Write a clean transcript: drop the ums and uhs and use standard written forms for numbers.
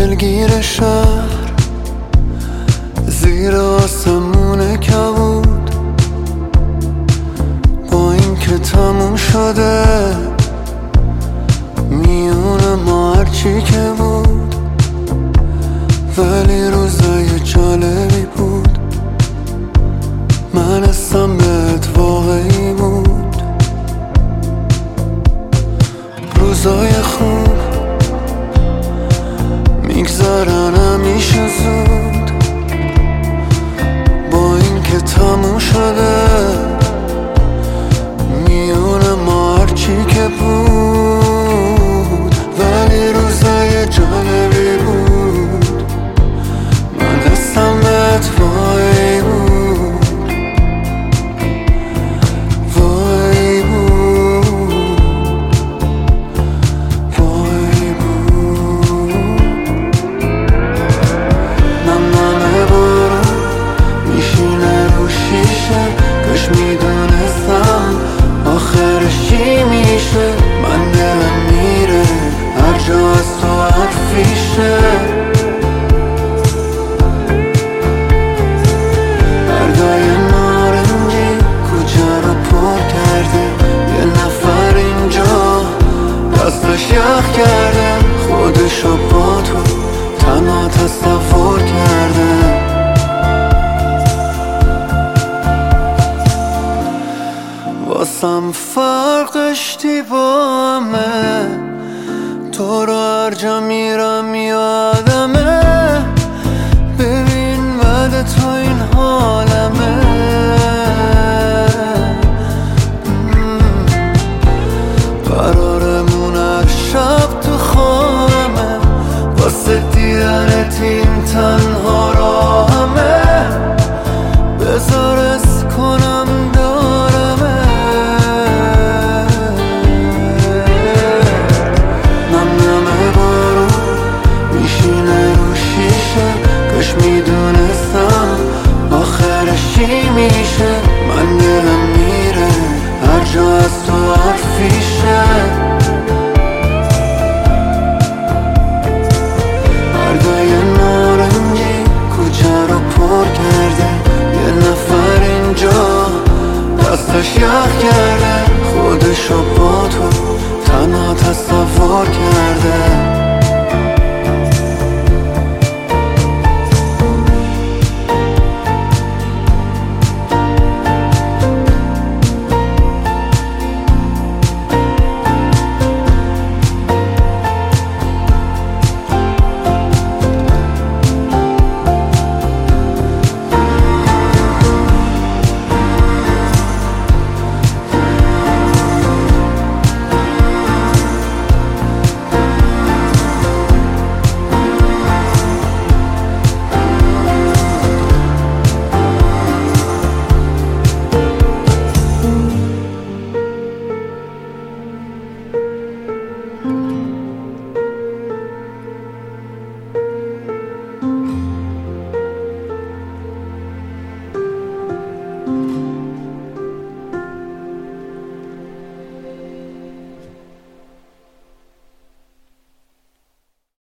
دلگیر شهر زیر آسمون کبود، با این که تموم شده میون ما هرچی که بود، ولی روزای جالبی بود. من حسم بهت واقعی بود. روزای خوب میگذرن همیشه زود، با این که تموم شده میون ما هرچی که بود، ولی روزای جالبی بود. من حسم بهت واقعی بود، واقعی بود، واقعی بود. نم بارون میشینه رو شیشه، کاش میدونستم آخرش چی میشه. من دلم میره هر جا از تو حرفیشه. بردای نارنجی کوچه رو پر کرده، یه نفر اینجا دستش یخ کرده، خودشو با تو تنها تصور کرده. واسم فرقش با همه، تو رو هر جا میرم یادمه. ببین بعد تو این حالمه، قرارمون هر شب تو خانمه، واسه دیدنت این تنها راهمه. بذار از کنم دارمه. نم بارون میشینه رو شیشه، کاش میدونستم آخرش چی میشه. من دلم میره هر جا از تو حرفیشه. بردای نارنجی کوچه رو پر کرده، یه نفر اینجا دستش یخ کرده، خودشو با تو تنها تصور کرده.